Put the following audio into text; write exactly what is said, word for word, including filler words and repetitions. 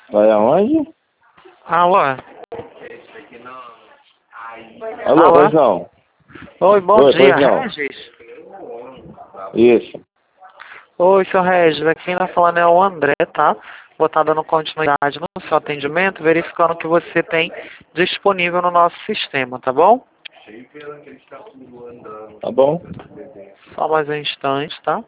Vai aonde? Alô? Alô, Alô? pois não. Oi, bom Oi, dia, pois não. Regis. Isso. Oi, senhor Regis, aqui quem tá falando é o André, tá? Vou estar dando continuidade no seu atendimento, verificando o que você tem disponível no nosso sistema, tá bom? Tá bom? Só mais um instante, tá?